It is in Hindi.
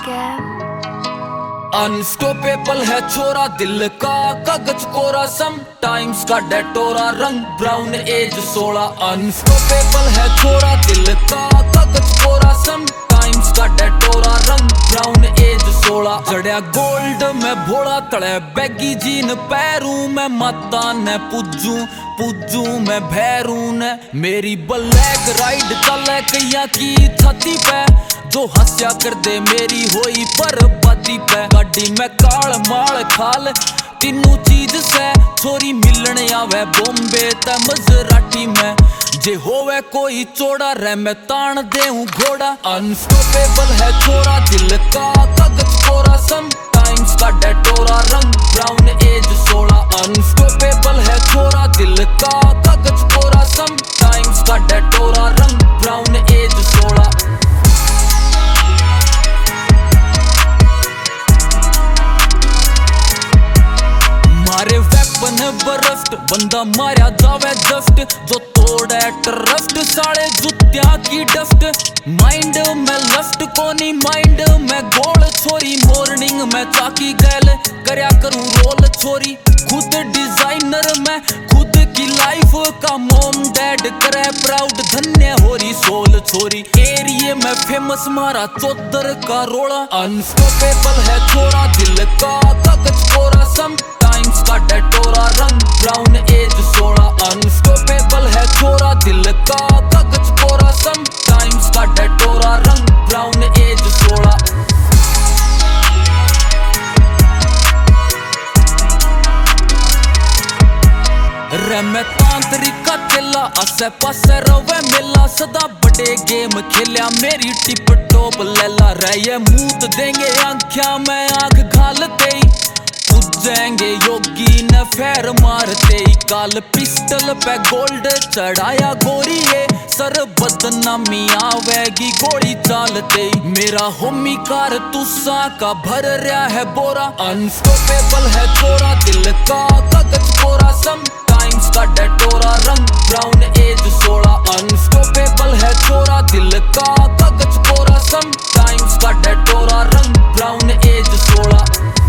again. अनस्टॉपेबल है छोरा दिल का कागज कोरा, समटाइम्स का डेटोरा रंग ब्राउन एज 16। अनस्टॉपेबल है छोरा दिल का कागज कोरा, समटाइम्स का डेटोरा रंग ब्राउन एज 16। चढ़िया गोल्ड में भोला तड़े बैगी जीन पैरू में माता ने पूजू मैं भैरू ने। मेरी ब्लैक राइड चले कैया की छाती पे, जो हंस्या कर दे मेरी होई बर्बादी पे। गाड़ी में काल माल खाल तीनों चीज से छोरी मिलने आवे बॉम्बे ते मजराठी में। जे होवे कोई चोड़ा रे मैं तान देऊं घोड़ा। अनस्टॉपेबल है छोरा दिल का कागज कोरा, समटाइम्स का डेटोरा रंग ब्राउन एज 16। अनस्टॉपेबल है छोरा दिल का कागज कोरा, समटाइम्स का डेटोरा रंग ब्राउन एज 16। मारे वेपन बरस्ट बंदा मारा जावे जस्ट, जो तोड़े ट्रस्ट साले जुत्या की डस्ट। माइंड में लस्ट कोनी माइंड में गोल छोरी, मॉर्निंग में चाकी गैल करया करूं रोल छोरी। खुद डिजाइनर में खुद की लाइफ का मोम डैड करे प्राउड, धन्य हो रही सोल छोरी। एरिए में फेमस मारा चौधर का रोड़ा। अनस्टॉपेबल है छोरा दिल का कागज कोरा, समटाइम्स का डेटोरा रंग ब्राउन एज 16। अनस्टॉपेबल है छोरा दिल का कागज कोरा, समटाइम्स का डेटोरा रंग ब्राउन एज 16। रे मैं तांत्रिक का चेला, आसे पासे रवे मेला, सदा बड़े गेम खेलिया मेरी टिप टॉप लैला। रे ये मूत देंगे आंखिया में आंख घालते ही, पूजेंगे योगी ने फेर मारते ही। काल पिस्टल पे गोल्ड चढ़ाया गोरी है, सर बदनामी आवेगी गोली चालते ही। मेरा होमी कार तुसा का भर रहा है बोरा। अनस्टॉपेबल है छोरा दिल का कागज कोरा, समटाइम्स का डेटोरा रंग ब्राउन एज 16। अनस्टॉपेबल है छोरा दिल का कागज कोरा, समटाइम्स का डेटोरा रंग ब्राउन एज 16।